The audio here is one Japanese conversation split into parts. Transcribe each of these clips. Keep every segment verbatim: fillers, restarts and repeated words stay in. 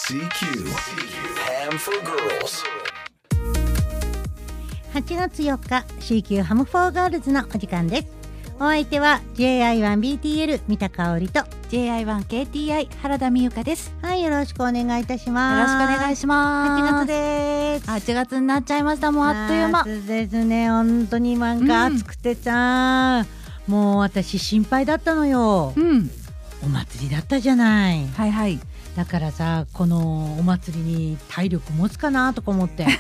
シーキュー Ham for Girls。 はちがつよっか シーキュー ハムフォーガールズのお時間です。お相手は ジェイアイワンビーティーエル 三田香織とジェイアイワンケーティーアイ 原田美由香です。 はい、よろしくお願いいたしまよろす。 しくお願いします。 はちがつです。 はちがつになっちゃいました。もうあっという間夏ですね。本当になんか暑くてさ、うん、もう私心配だったのよ、 うん、 お祭りだったじゃない。 はいはい。 だからさ、このお祭りに体力持つかなとか思って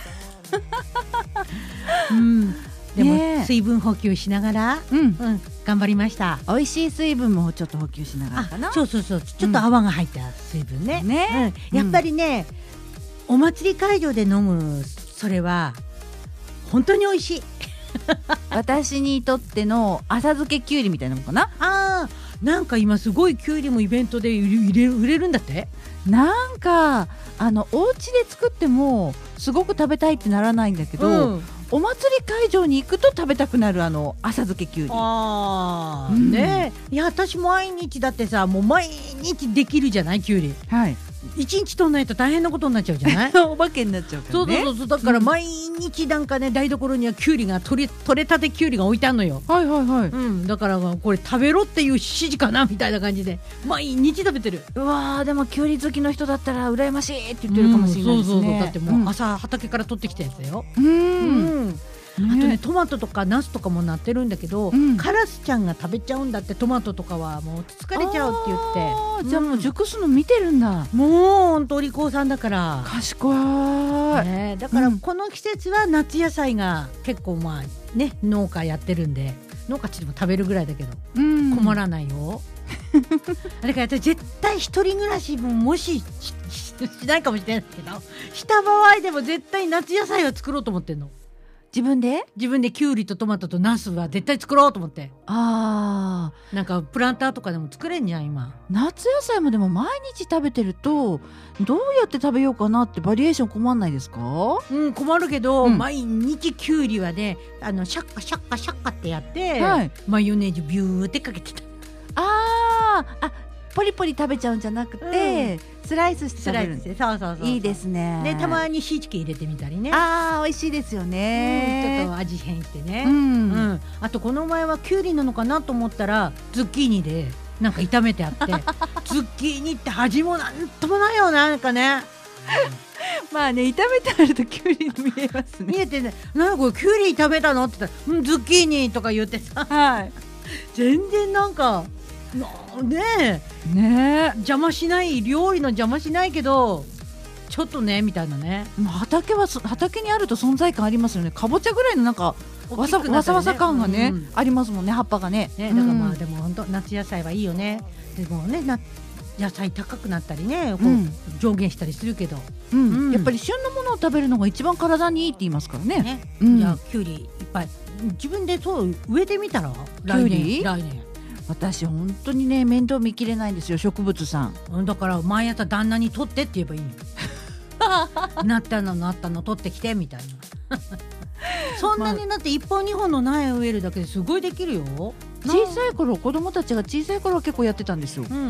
うんでも、ね、水分補給しながら、うんうん、頑張りました。 美味しい水分もちょっと補給しながらかな。 そうそうそう、ちょっと泡が入った水分ね、うんね、うん、やっぱりね、うん、お祭り会場で飲むそれは本当に美味しい私にとっての浅漬けきゅうりみたいなのかな。 あー、なんか今すごいきゅうりもイベントで売れる、売れるんだって。 なんかあのお家で作ってもすごく食べたいってならないんだけど、うん、お祭り会場に行くと食べたくなるあの浅漬けきゅうり。 あー、うん、ねえ、いや私毎日だってさ、もう毎日できるじゃないきゅうり。はい、一日取んないと大変なことになっちゃうじゃないお化けになっちゃうからね。 そうそうそう、だから毎日なんかね、台所にはきゅうりが取れ、取れたてきゅうりが置いてあるのよ。はいはいはい、うん、だからこれ食べろっていう指示かなみたいな感じで毎日食べてる。 うわー、でもきゅうり好きの人だったら羨ましいって言ってるかもしれないですね、うん、そうそうそう、 だってもう朝畑から取ってきたやつだよ。うん、うんあとね、トマトとかナスとかもなってるんだけど、うん、カラスちゃんが食べちゃうんだって。トマトとかはもう疲れちゃうって言って。 あ、じゃあもう熟すの見てるんだ。 もうほんとお利口さんだから賢い、 ね、だからこの季節は夏野菜が結構まあね、農家やってるんで、農家ちでも食べるぐらいだけど、うん、困らないよだから絶対一人暮らしももし し, しないかもしれないけど、した場合でも絶対夏野菜は作ろうと思ってんの。 自分で自分でキュウリとトマトとナスは絶対作ろうと思って。あー、なんかプランターとかでも作れんじゃん今。 夏野菜もでも毎日食べてるとどうやって食べようかなってバリエーション困んないですか？ うん、困るけど、うん、毎日キュウリはね、あのシャッカシャッカシャッカってやって、はい、マヨネーズビューってかけてた。 あーあ、ポリポリ食べちゃうんじゃなくて、うん、スライスして食べるんです。 そうそうそうそう、 いいですね。 でたまにシーチキン入れてみたりね。 あー、美味しいですよね、 うん、ちょっと味変してね、うんうん、あとこの前はキュウリなのかなと思ったらズッキーニでなんか炒めてあってズッキーニって味もなんともないよなんかねまあね、炒めてあるとキュウリに見えますね。 見えてね、なんかこれキュウリ炒めたのって言ったら、うん、ズッキーニとか言ってさ、はい、全然なんかねえねえ邪魔しない、料理の邪魔しないけどちょっとねみたいなね。 畑は畑にあると存在感ありますよね。かぼちゃぐらいのなんかわさ、ね、わさわさ感がね、うん、ありますもんね、葉っぱが ね, ね、だからまあ、うん、でも本当夏野菜はいいよね。でもね、な野菜高くなったりね、こう、うん、上限したりするけど、 うんうん、やっぱり旬のものを食べるのが一番体にいいって言いますからね。ね、 うん、じゃあキュウリいっぱい自分でそう植えてみたら。来年来年私本当にね、面倒見きれないんですよ、植物さん。 だから毎朝旦那に取ってって言えばいいのなったのなったの取ってきてみたいなそんなにだっていっぽんにほんの苗を植えるだけですごいできるよ。 小さい頃、子供たちが小さい頃は結構やってたんですよ、うんうん、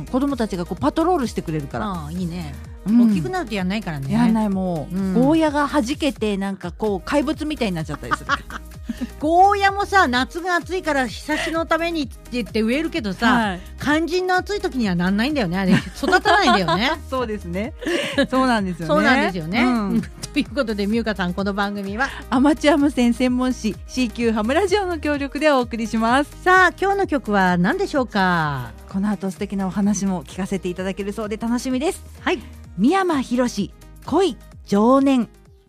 子供たちがこうパトロールしてくれるから。 ああ、いいね、うん、大きくなるとやんないからね。 やんない、もう、うん、ゴーヤが弾けてなんかこう怪物みたいになっちゃったりするゴーヤもさ、夏が暑いから日差しのためにって言って植えるけどさ、はい、肝心の暑い時にはなんないんだよね、あれ育たないんだよねそうですね、そうなんですよねそうなんですよね、うん、ということで、みゆかさん、この番組はアマチュア無線専門誌 シーキュー ハムラジオの協力でお送りします。 さあ、今日の曲は何でしょうか？ この後素敵なお話も聞かせていただけるそうで楽しみです。 はい、 三山ひろし、恋情念。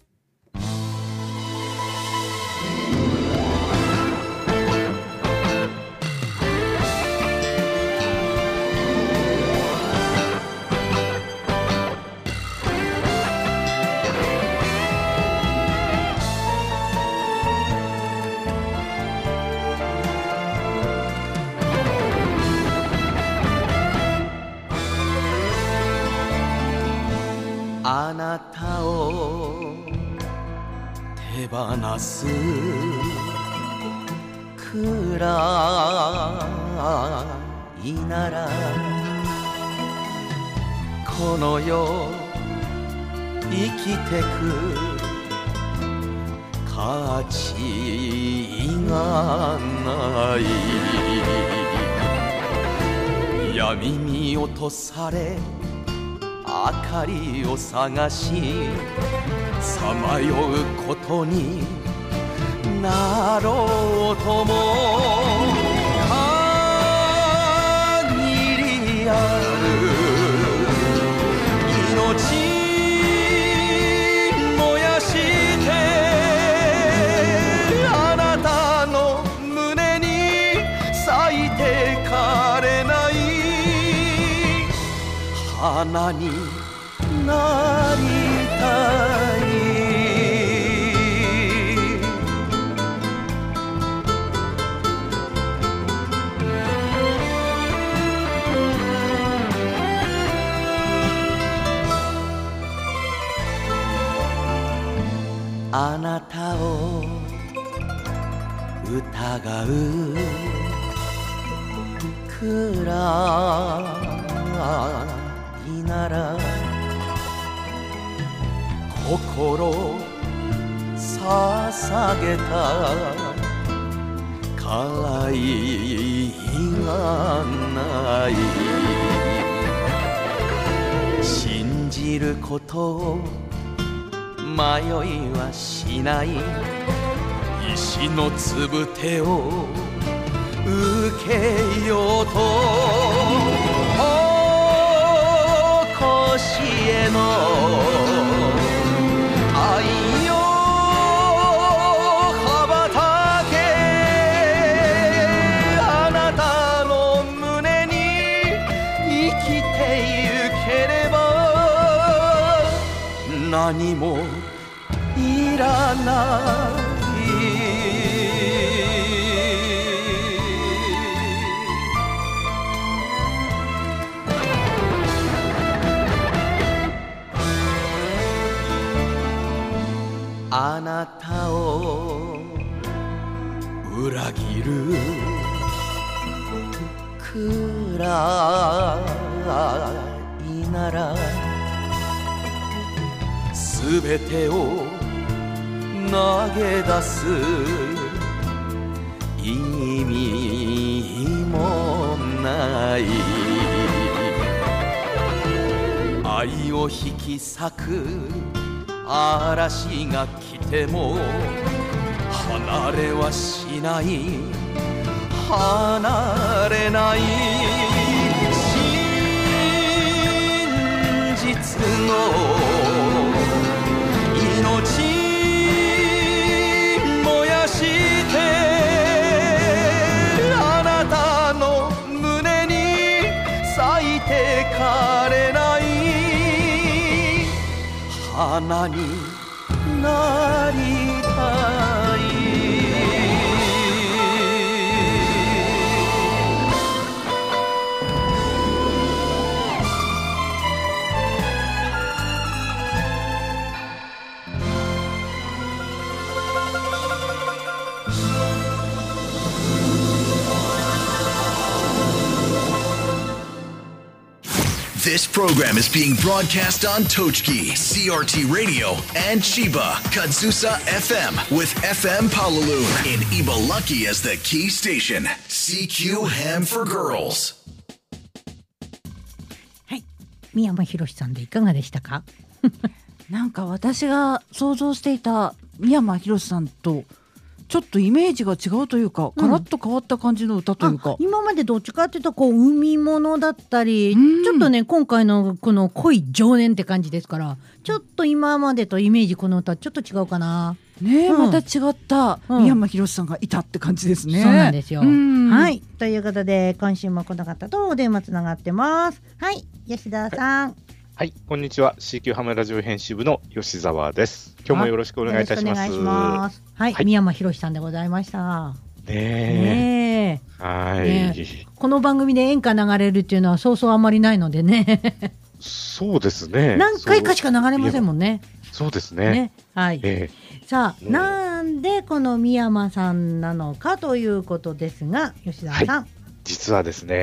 あなたを手放すくらいならこの世生きてく価値がない闇に落とされ明かりを探しさまようことになろうとも限りある命燃やしてあなたの胸に咲いて枯れない花になりたいあなたを疑うくらいなら心捧げたからいがない信じることを迷いはしない石のつぶてを受けようとおこしへの愛よ羽ばたけあなたの胸に生きてゆければ何もいらないあなたを裏切るくらいならすべてを投げ出す意味もない愛を引き裂く嵐が来ても離れはしない離れない真実の命燃やしてあなたの胸に咲いて枯れない花になりたい This program is being broadcast on Tochki, C R T Radio, and Chiba, Kadzusa F M, with F M Palaloon in Ibaraki as the key station. C Q Ham for Girls. はい、三山ひろしさんでいかがでしたか？ なんか私が想像していた三山ひろしさんとちょっとイメージが違うというか、ガラッと変わった感じの歌というか、 今までどっちかっていうとこう海物だったり、ちょっとね今回のこの恋情念って感じですから、ちょっと今までとイメージこの歌ちょっと違うかなね、 うん、 また違った三山ひろしさんがいたって感じですね、 うん、そうなんですよ。はいということで今週もこの方とお電話つながってます。はい吉田さん、はいはい、こんにちは。シーキュー ハムラジオ編集部の吉澤です。今日もよろしくお願いいたします。 よろしくお願いします。はい、はい、三山ひろしさんでございました。 ねえ。ねはい、ね。 この番組で演歌流れるっていうのはそうそうあんまりないのでね。 そうですね。 何回かしか流れませんもんね。 そうですね。ねはい。えー、さあ、ね、なんでこの三山さんなのかということですが、吉澤さん。はい、 実はですね。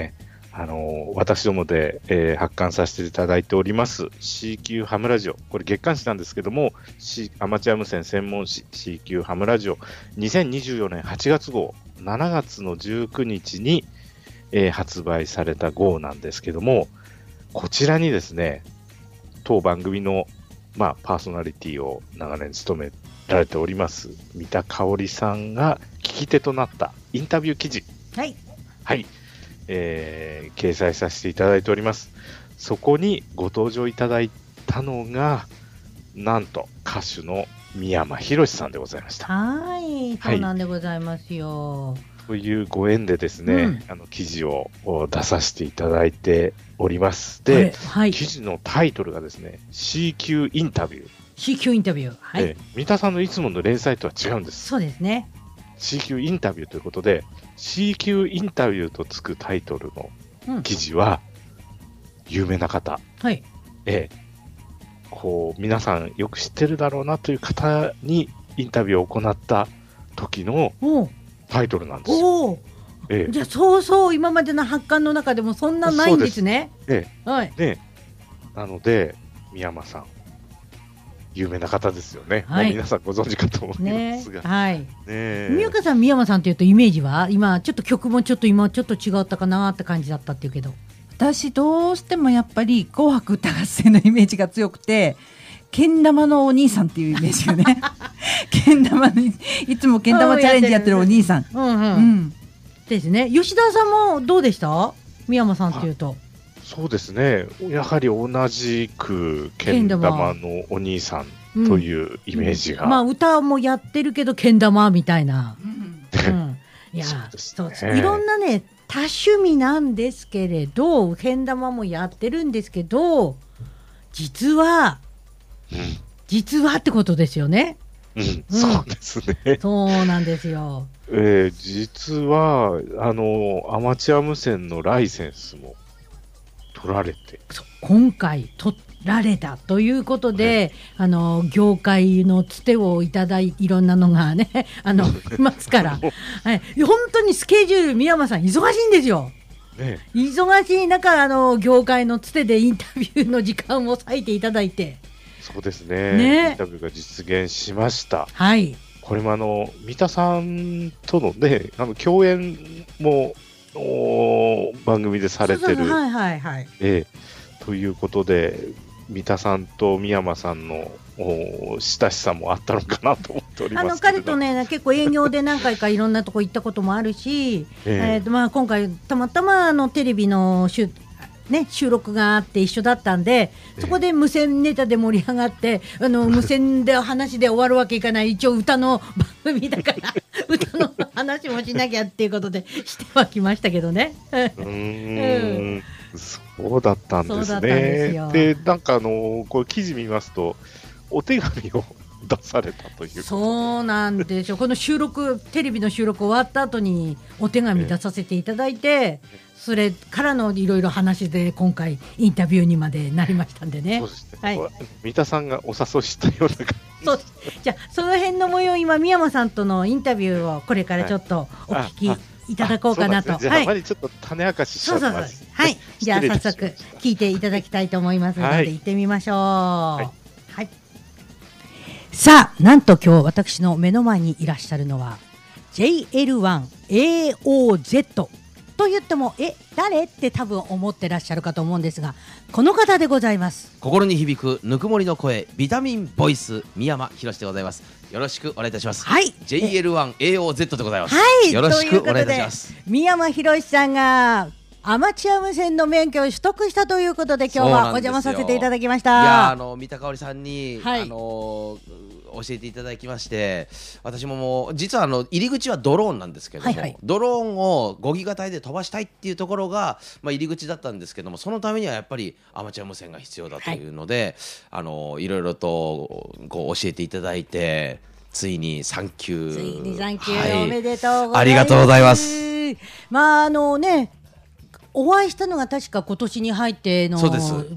あの私どもで、えー、発刊させていただいております シーキュー ハムラジオ、これ月刊誌なんですけども、C、アマチュア無線専門誌 シーキュー ハムラジオにせんにじゅうよねんはちがつ号、しちがつのじゅうくにちに、えー、発売された号なんですけども、こちらにですね、当番組の、まあ、パーソナリティを長年務められております三田香織さんが聞き手となったインタビュー記事、 はい、 はい、えー、掲載させていただいております。そこにご登場いただいたのが、なんと歌手の三山ひろしさんでございました。 はい、そうなんでございますよ。はいというご縁でですね、うん、あの記事を出させていただいております。で、はい、記事のタイトルがですね、シーキュー インタビュー。 シーキュー インタビュー。はい。 三田さんのいつもの連載とは違うんです。 そうですね。 シーキュー インタビューということで、シーキュー インタビューとつくタイトルの記事は、有名な方。 うん、はい。 ええ、こう、皆さんよく知ってるだろうなという方にインタビューを行った時の、タイトルなんですよ。おええ、じゃあそうそう今までの発刊の中でもそんなないんですね。 ええ、はい。ね、なので三山さん有名な方ですよね。はい、もう皆さんご存知かと思いますが。 ね、はい。ね、宮川さん三山さんというとイメージは今ちょっと曲もちょっと今ちょっと違ったかなって感じだったっていうけど。 私どうしてもやっぱり紅白歌合戦のイメージが強くて。けん玉のお兄さんっていうイメージがねけん玉にいつもけん玉チャレンジやってるお兄さん、うんうんうん、 ですね。吉田さんもどうでした三山さんっていうと。 そうですね、やはり同じくけん玉のお兄さんというイメージが、うん、 まあ歌もやってるけどけん玉みたいな、うんうん、いやそうですね、そういろんなね多趣味なんですけれどけん玉もやってるんですけど実はうん、実はってことですよね。 うん、うん、そうですね。 そうなんですよ。 えー、実はあのアマチュア無線のライセンスも取られて、 今回取られたということで、あの業界のつてをいただいいろんなのがねあのいますから、はい、本当にスケジュール三山さん忙しいんですよ。ね、忙しい中あの業界のつてでインタビューの時間を割いていただいて。 そうです ね, ねインタビューが実現しました。 はい、 これもあの三田さんとのねあの共演も番組でされてる、 はいはいはい、 えー、ということで三田さんと三山さんの親しさもあったのかなと思っておりますけれど。あの彼とね結構営業で何回かいろんなとこ行ったこともあるし、えーえーとまあ、今回たまたまあのテレビの週ね、収録があって一緒だったんでそこで無線ネタで盛り上がってあの無線で話で終わるわけいかない一応歌の番組だから歌の話もしなきゃっていうことでしてはきましたけどね。 うーん、うん、そうだったんですね。でなんかあのこれ記事見ますとお手紙を出されたという。 そうなんですよ。この収録テレビの収録終わった後にお手紙出させていただいてそれからのいろいろ話で今回インタビューにまでなりましたんでね。 そうですね、はい、三田さんがお誘いしたような感じ。 そうです。じゃあその辺の模様今三山さんとのインタビューをこれからちょっとお聞きいただこうかなと。 じゃあ、はい、あまりちょっと種明かししちゃってます。 はい、じゃあ早速聞いていただきたいと思いますので、はい、行ってみましょう。はい、はい、さあなんと今日私の目の前にいらっしゃるのは ジェイエルワンエーオーゼットと言ってもえ誰って多分思ってらっしゃるかと思うんですがこの方でございます。 心に響くぬくもりの声ビタミンボイス三山ひろしでございます。よろしくお願いいたします。 はいジェイエルワンエーオーゼット でございます。 はい、 よろしくお願いいたします。 三山ひろしさんがアマチュア無線の免許を取得したということで今日はお邪魔させていただきました。 いやあの三田香織さんに、はい、あの教えていただきまして私ももう実はあの入り口はドローンなんですけども、はいはい、ドローンをごギガ帯で飛ばしたいっていうところが、まあ、入り口だったんですけどもそのためにはやっぱりアマチュア無線が必要だというので、はい、あのいろいろとこう教えていただいてついにさん級ついにさん級、はい、おめでとうございます。 ありがとうございます。 まああのねお会いしたのが確か今年に入ってのそうです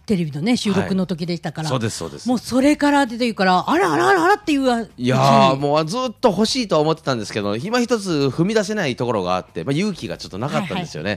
テレビのね収録の時でしたから、 はい、そうですそうです。 もうそれから出ていうからあらあらあらあらっていう。 いやーもうずっと欲しいとは思ってたんですけど、今一つ踏み出せないところがあって、まあ、勇気がちょっとなかったんですよね、はいはい、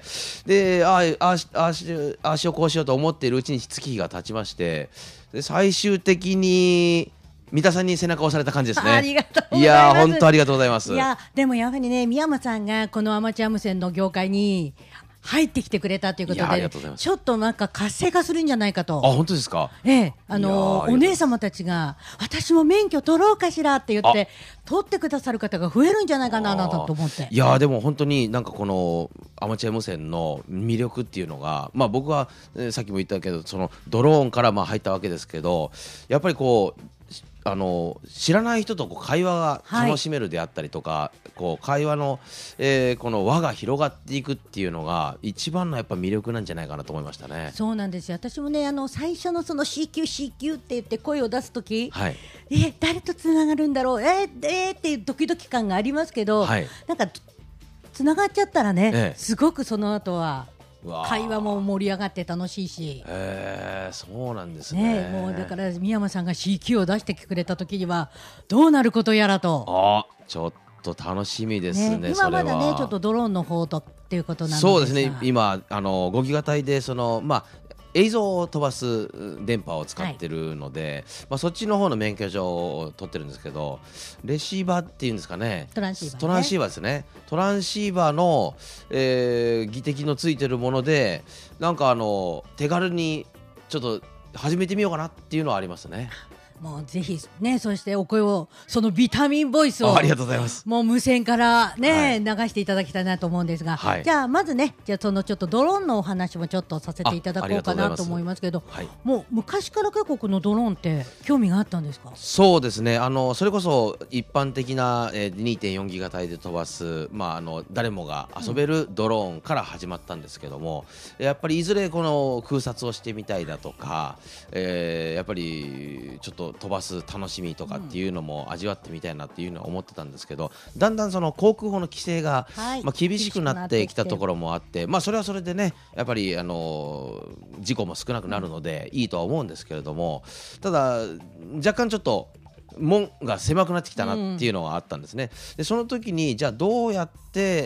であああああしようこうしようと思っているうちに月日が経ちまして、で最終的に三田さんに背中を押された感じですね。 ありがとうございます。 いや本当ありがとうございます。 いやでもやはりね、宮山さんがこのアマチュア無線の業界に入ってきてくれたということで、ちょっとなんか活性化するんじゃないかと。 あ、本当ですか。 ええ、あのお姉様たちが私も免許取ろうかしらって言って取ってくださる方が増えるんじゃないかなと思って。 いやでも本当になんかこのアマチュア無線の魅力っていうのが、まあ僕は、えー、さっきも言ったけどそのドローンからまあ入ったわけですけど、やっぱりこうあの知らない人とこう会話が楽しめるであったりとか、はい、こう会話の、えー、この輪が広がっていくっていうのが一番のやっぱ魅力なんじゃないかなと思いましたね。 そうなんですよ。私もねあの最初のその シーキューシーキュー って言って声を出すとき、 はい、 え誰とつながるんだろうえー、えー、っていうドキドキ感がありますけど、はい、なんかつながっちゃったらね、ええ、すごくその後は会話も盛り上がって楽しいし、 えー、そうなんです ね, ねもうだから宮山さんが シーキュー を出してくれた時にはどうなることやらと。 あちょっと楽しみですね。 ね今まだねちょっとドローンの方とっていうことなんですが、 そうですね。今あのごギガ帯でそのまあ映像を飛ばす電波を使ってるので、はいまあ、そっちの方の免許証を取ってるんですけど、レシーバーっていうんですかね、 トランシーバー、ね、 トランシーバーですね。トランシーバーの、えー、技的のついてるものでなんかあの手軽にちょっと始めてみようかなっていうのはありますね。 もうぜひね、そしてお声をそのビタミンボイスをありがとうございます。 もう無線からね、はい、流していただきたいなと思うんですが、はい、じゃあまずねじゃあそのちょっとドローンのお話もちょっとさせていただこうかなと思いますけど、はい、もう昔から結構このドローンって興味があったんですか。 そうですね、あのそれこそ一般的な、えー、にてんよんギガ帯で飛ばす、まあ、あの誰もが遊べるドローンから始まったんですけども、うん、やっぱりいずれこの空撮をしてみたいだとか、えー、やっぱりちょっと飛ばす楽しみとかっていうのも味わってみたいなっていうのは思ってたんですけど、だんだんその航空法の規制が、はいまあ、厳しくなってきたところもあって、まあ、それはそれでねやっぱりあの事故も少なくなるのでいいとは思うんですけれども、ただ若干ちょっと門が狭くなってきたなっていうのがあったんですね。でその時にじゃあどうやって、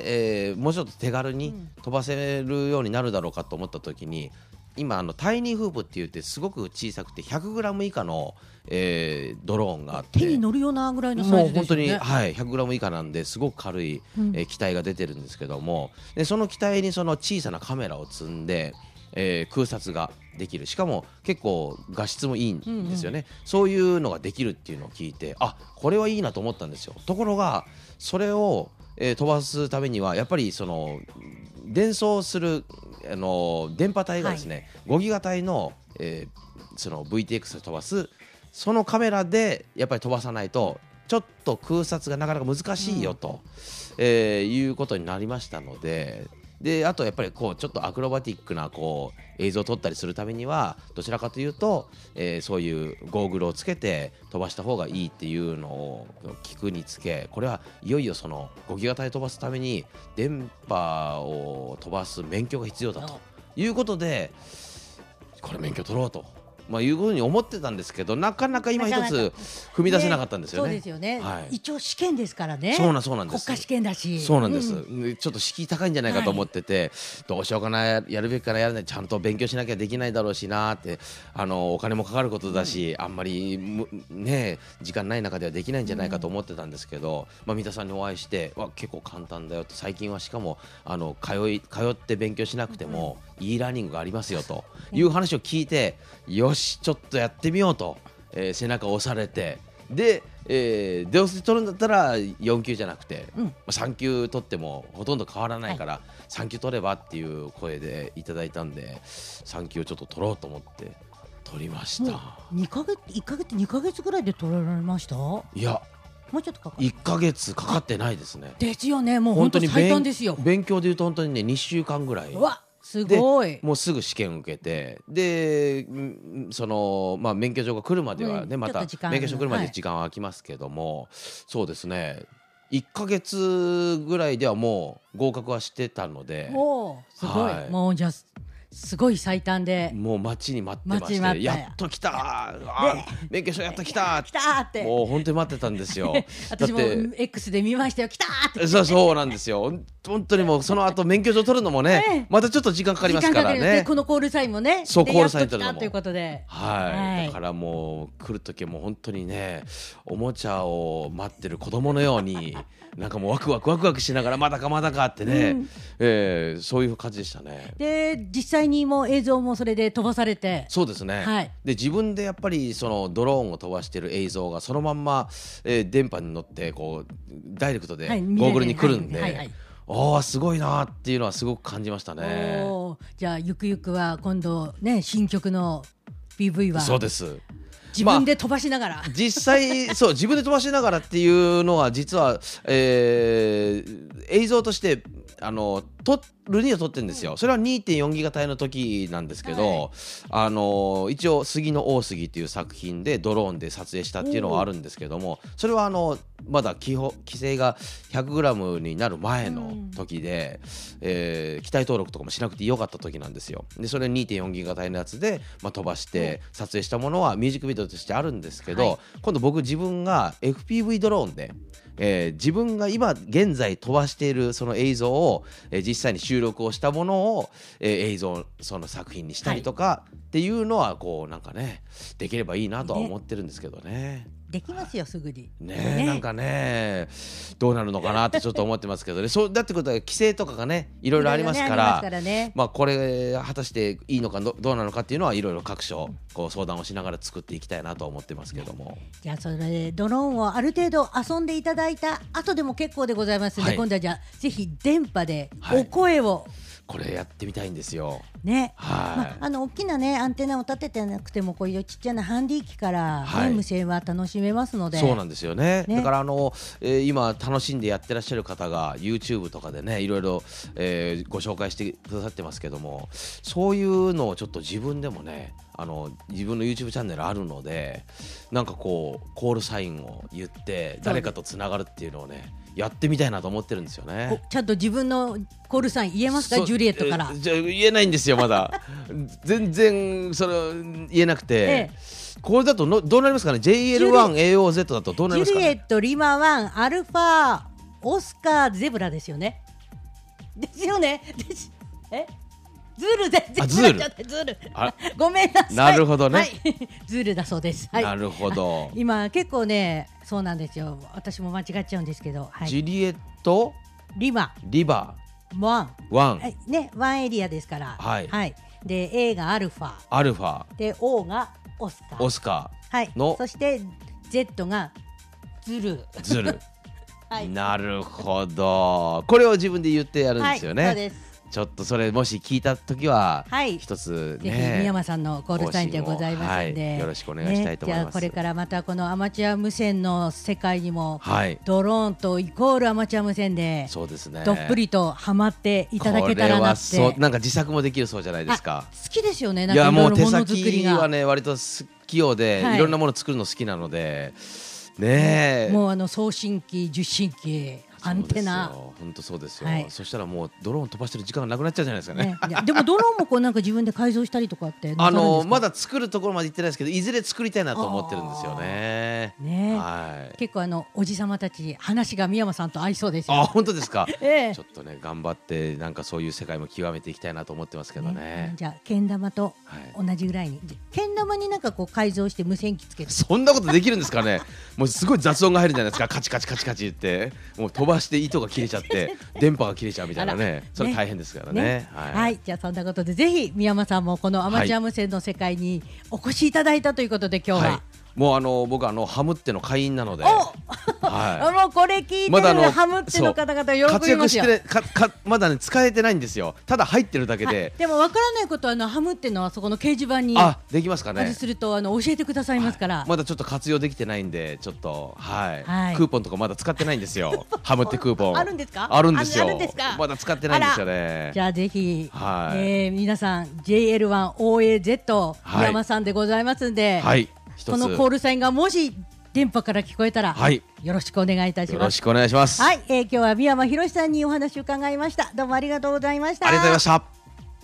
えー、もうちょっと手軽に飛ばせるようになるだろうかと思った時に、今あのタイニーフープって言ってすごく小さくて ひゃくグラム 以下の、えー、ドローンがあって、 手に乗るようなぐらいのサイズですよね。 もう本当に、はい、ひゃくグラム 以下なんですごく軽い、うんえー、機体が出てるんですけども、でその機体にその小さなカメラを積んで、えー、空撮ができる、しかも結構画質もいいんですよね、うんうん、そういうのができるっていうのを聞いて、あこれはいいなと思ったんですよ。ところがそれを、えー、飛ばすためにはやっぱりその伝送するあの電波帯がですね、はい、ごギガ帯の、えー、その ブイティーエックス で飛ばすそのカメラでやっぱり飛ばさないとちょっと空撮がなかなか難しいよと、うんえー、いうことになりましたので、であとやっぱりこうちょっとアクロバティックなこう映像を撮ったりするためにはどちらかというと、えー、そういうゴーグルをつけて飛ばした方がいいっていうのを聞くにつけ、これはいよいよそのごギガ帯飛ばすために電波を飛ばす免許が必要だということで、これ免許取ろうと。まあ、いうふうに思ってたんですけど、なかなか今一つ踏み出せなかったんですよね。 そうですよね、はい、一応試験ですからね。 そうなんそうなんです。 国家試験だし。 そうなんです、うん、ちょっと敷居高いんじゃないかと思ってて、はい、どうしようかな、やるべきからやらない、ちゃんと勉強しなきゃできないだろうしなって、あのお金もかかることだし、うん、あんまりね時間ない中ではできないんじゃないかと思ってたんですけど、うんまあ、三田さんにお会いしてわ結構簡単だよと、最近はしかもあの通い通って勉強しなくても、うん、e ラーニングがありますよという話を聞いて、よしちょっとやってみようと、えー、背中を押されて、で、えー、出押せ取るんだったらよん級じゃなくて、うんまあ、さん級取ってもほとんど変わらないから、はい、さん級取ればっていう声でいただいたんで、さん級をちょっと取ろうと思って取りました。 にかげついっかげつにかげつぐらいで取られました？ いやもうちょっとかかる。 いっかげつかかってないですね。 ですよね、もう本当に最短ですよ。 勉強でいうと本当にねにしゅうかんぐらい。 うわすごい。 もうすぐ試験受けて、でその、まあ、免許証が来るまではね、うん、また免許証来るまで時間は空きますけども、はい、そうですねいっかげつぐらいではもう合格はしてたので、 おすごい、はい、もうじゃあすごい最短でもう待ちに待ってまして待ちやっと来たあ免許証やっと来た来たーってもう本当に待ってたんですよ私もだって X で見ましたよ来たーってそうそうなんですよ本当にもうその後免許証取るのもね、 ええまたちょっと時間かかりますから時間かかるでねこのコールサインもねそうでコールサインやっと来た取るのもということではい、 はいだからもう来る時はもう本当にねおもちゃを待ってる子供のようになんかもうワクワクワクワクしながらまだかまだかってね、 うんえーそういう感じでしたね。 で実際にもう映像もそれで飛ばされてそうですね、 はいで自分でやっぱりそのドローンを飛ばしている映像がそのまんま、えー電波に乗ってこうダイレクトでゴはいーグルに来るんで、 はいはいはいああすごいなっていうのはすごく感じましたね。 おーじゃあゆくゆくは今度ね新曲の ピーブイ はそうです自分で飛ばしながら、 実際そう自分で飛ばしながらっていうのは実は、えー映像としてあの撮るには撮ってるんですよ。それは にてんよん ギガ帯の時なんですけど、 はいあの一応杉の大杉っていう作品でドローンで撮影したっていうのはあるんですけども、それはあのまだ規模規制が ひゃくグラム になる前の時で、えー機体登録とかもしなくてよかった時なんですよ。でそれ にてんよん ギガ帯のやつで、まあ、飛ばして撮影したものはミュージックビデオとしてあるんですけど、 はい今度僕自分が エフピーブイ ドローンで、えー自分が今現在飛ばしているその映像を、えー実際に収録をしたものを、えー映像その作品にしたりとかっていうのはこうなんかねできればいいなとは思ってるんですけどね。 できますよすぐにねえなんかねどうなるのかなってちょっと思ってますけどねそうだってことは規制とかがねいろいろありますかいろいろねありますかららねまあこれ果たしていいのかどどうなのかっていうのはいろいろ各所こう相談をしながら作っていきたいなと思ってますけども。 じゃあそれでドローンをある程度遊んでいただいた後でも結構でございますので、 はい今度はじゃあぜひ電波ではいお声を、 これやってみたいんですよ。 ね、 はいまあ、あの大きなねアンテナを立ててなくてもこういうちっちゃなハンディ機から、ねはい無線は楽しめますのでそうなんですよね。 ねだからあの、えー今楽しんでやってらっしゃる方が YouTube とかでねいろいろ、えーご紹介してくださってますけどもそういうのをちょっと自分でもねあの自分の YouTube チャンネルあるのでなんかこうコールサインを言って誰かとつながるっていうのをねやってみたいなと思ってるんですよね。 おちゃんと自分のコールサイン言えますかそうジュリエットからえじゃあ言えないんですよまだ全然それ言えなくて、 ええこれだとのどうなりますかね ジェイエルワンエーオーゼット だとどうなりますかね。 ジュリエットリマワンアルファオスカーゼブラですよねですよねですえズールであゼブラじゃないズールあごめんなさいなるほどねはい、ズールだそうです、はい、 なるほど。 今結構ねそうなんですよ私も間違っちゃうんですけど、はい、 ジュリエットリマリバワン、 ーワン、 はい、ねワンエリアですからはいで A がアルファアルファで O がオスカーオスカはいのそして Z がズルーズル、 はいなるほどこれを自分で言ってやるんですよね、 はい、そうですちょっとそれもし聞いたときははい一つぜひね宮山さんのコールサインでございますので、 はいよろしくお願いしたいと思いますね、じゃあこれからまたこのアマチュア無線の世界にも、 はいドローンとイコールアマチュア無線でそうですねどっぷりとハマっていただけたらなって。 これはそうなんか自作もできるそうじゃないですか。 あ好きですよねなんいやかいろいろもう手ものづくり先がはね割と器用で、 はいい、ろんなもの作るの好きなのでねえもうあの送信機受信機アンテナ本当そうですよ、 はいそしたらもうドローン飛ばしてる時間がなくなっちゃうじゃないですかねね、いやでもドローンもこうなんか自分で改造したりとかってなあさるんですかのまだ作るところまで行ってないですけどいずれ作りたいなと思ってるんですよね。 ねはい結構あのおじさまたち話が宮山さんと合いそうですよ。 あ本当ですか、 ええちょっとね頑張ってなんかそういう世界も極めていきたいなと思ってますけどねねじゃあけん玉とはい同じぐらいに、けん玉になんかこう改造して無線機つけてそんなことできるんですかねもうすごい雑音が入るんじゃないですかカチカチカチカチ言ってもう飛ばして糸が切れちゃって電波が切れちゃうみたいなねそれ大変ですからねはい、 はいじゃあそんなことでぜひ宮山さんもこのアマチュア無線の世界にお越しいただいたということで今日は、 はいもうあの僕あのハムっての会員なので、 おはもうこれ聞いてる、 まだあのハムっての方々 い、 喜活躍しびますよ。 てねかかまだね使えてないんですよただ入ってるだけはいで、 でもわからないことはあのハムってのはそこの掲示板にあできますかあれねするとあの教えてくださいますから、 まだちょっと活用できてないんでちょっとはい、 はいクーポンとかまだ使ってないんですよハムってクーポンあるんですかあるんですよああるんですかまだ使ってないんですよねじゃあぜひ、 はいえー皆さん ジェイエルワンオーエーゼットはい宮山さんでございますんで、 はい一つこのコールサインがもし電波から聞こえたら、 はいよろしくお願いいたします。 よろしくお願いします、 はい、えー今日は宮山博さんにお話を伺いました。どうもありがとうございました。 ありがとうございました。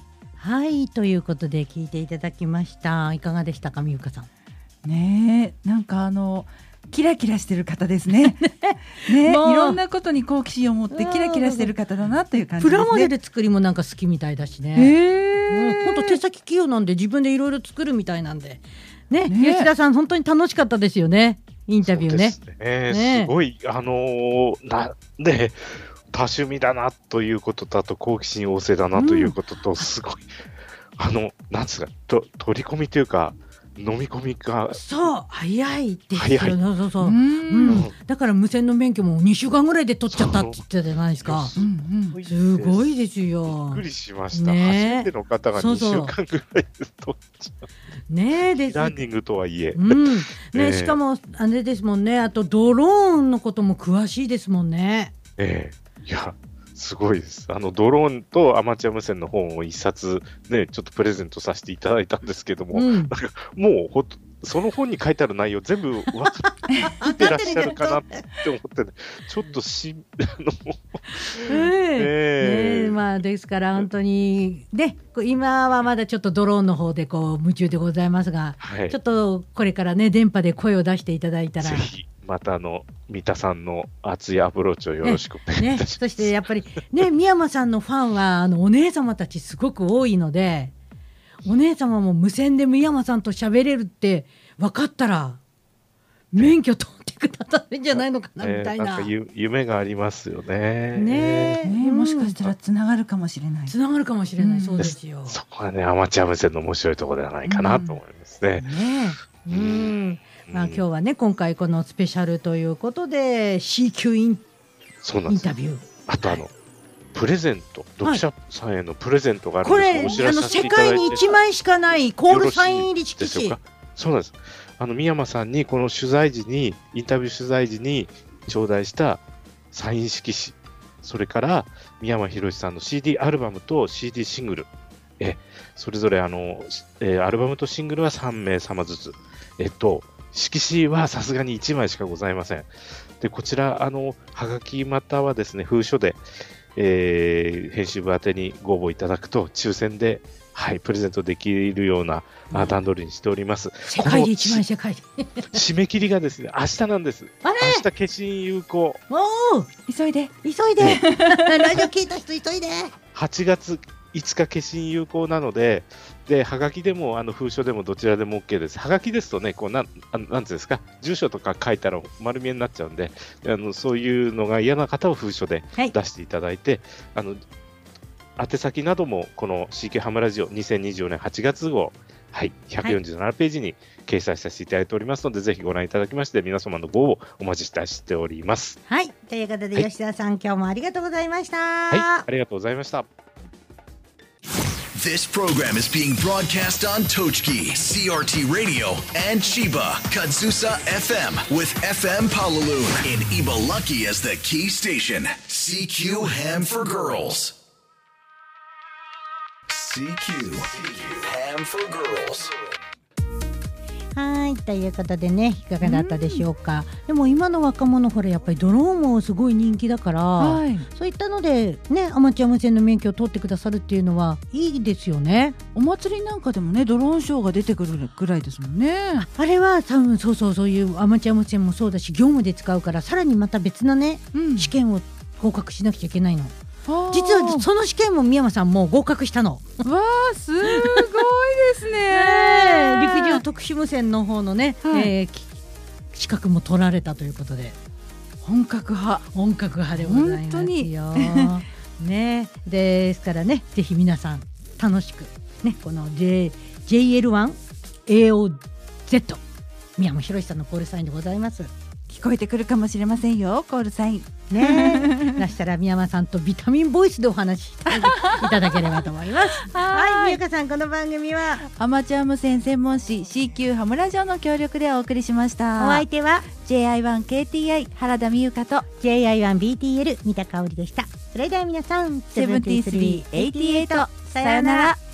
はいということで聞いていただきました。いかがでしたかみゆかさん。 ねえなんかあのキラキラしてる方ですね。ねいろんなことに好奇心を持ってキラキラしてる方だなという感じですね。 プラモデル作りもなんか好きみたいだしね。 へえ本当手先器用なんで自分でいろいろ作るみたいなんでね。ね吉田さん本当に楽しかったですよねインタビューね。 そうですね、すごいあのー、なんで多趣味だなということとあと好奇心旺盛だなということと、うん、すごいあのなんですかと取り込みというか飲み込みがそう早いですよ。 早いそうそうそう、うんうん、だから無線の免許もにしゅうかんぐらいで取っちゃったって言ってたじゃないですか。うんうん、すごいですよ。 びっくりしました、ね、初めての方がにしゅうかんぐらいで取っちゃうねです。 ランニングとはいえ、 うんね、しかもあれですもんね。あとドローンのことも詳しいですもんね。 ええ、いやすごいです。あのドローンとアマチュア無線の本を一冊ねちょっとプレゼントさせていただいたんですけども、うん、なんかもうほとその本に書いてある内容全部分かってらっしゃるかなって思って、ね、ちょっとしえーね、まあですから本当にね今はまだちょっとドローンの方でこう夢中でございますが、はい、ちょっとこれからね電波で声を出していただいたらぜひまたあの三田さんの熱いアプローチをよろしくお願いいたします、ね、 そしてやっぱりね宮山さんのファンはあのお姉様たちすごく多いのでお姉様も無線で宮山さんと喋れるって分かったら免許取ってくださるんじゃないのかなみたいな、 えー、なんかゆ夢がありますよね。 ねえ、ね、もしかしたらつながるかもしれない。 つながるかもしれない、うん、そうですよ。 そこはねアマチュア無線の面白いところではないかなと思いますね。 うん、ねえ、うんうんまあ、今日はね今回このスペシャルということで シーキュー イン、 そうなんです。 インタビューあとあの、はい、プレゼント読者さんへのプレゼントがあるんです。 これあの世界にいちまいしかないコールサイン入り色紙。 そうなんです。あの宮山さんにこの取材時にインタビュー取材時に頂戴したサイン色紙、それから宮山博さんの シーディー アルバムと シーディー シングル、えそれぞれあの、えー、アルバムとシングルはさんめいさまずつ、えっと色紙はさすがにいちまいしかございません。でこちらあのはがきまたはですね封書で、えー、編集部宛てにご応募いただくと抽選で、はい、プレゼントできるような、うん、段取りにしております。 世界でいちまい世界で締め切りがですね明日なんです。 あれ明日消印有効。 おー急いで急いで、ね、ラジオ聞いた人急いで。 はちがついつか消印有効なので、ではがきでもあの封書でもどちらでも OK です。はがきですとね、こうなんあなんていうんですか、住所とか書いたら丸見えになっちゃうんで、あのそういうのが嫌な方は封書で出していただいて、はい、あの宛先などもこの シーキュー ハムラジオにせんにじゅうよねんはちがつごう、はい、ひゃくよんじゅうななページに掲載させていただいておりますので、ぜひご覧いただきまして皆様のご応募お待ちしております。 はい、ということで、はい、吉田さん今日もありがとうございました。 はい、ありがとうございました。 This program is being broadcast on Tochki, C R T Radio, and Chiba, Kadzusa F M, with F M Palaloon in Ibalaki as the key station. C Q Ham for Girls. C Q Ham for Girls. はいということでね、いかがだったでしょうか。でも今の若者ほらやっぱりドローンもすごい人気だから、はい、そういったのでねアマチュア無線の免許を取ってくださるっていうのはいいですよね。 お祭りなんかでもねドローンショーが出てくるぐらいですもんね。 あれは多分そうそうそういうアマチュア無線もそうだし業務で使うからさらにまた別なね、うん、試験を合格しなくちゃいけないの。実はその試験も宮山さんも合格したの。わーすごいですね陸上特殊無線の方のね、はい、えー、資格も取られたということで本格派本格派でございますよね。ですからねぜひ皆さん楽しくねこの J、ジェイエルワン エーオーゼット 宮山博さんのコールサインでございます。 聞こえてくるかもしれませんよコールサインね出したら宮山さんとビタミンボイスでお話しいただければと思いますはい、宮香さんこの番組はアマチュア無線専門誌 シーキュー ハムラジオの協力でお送りしました。 お相手はジェイアイワンケーティーアイ 原田美優香とジェイアイワンビーティーエル 三田香織でした。それでは皆さんセブンティースリーエイティエイトさようなら。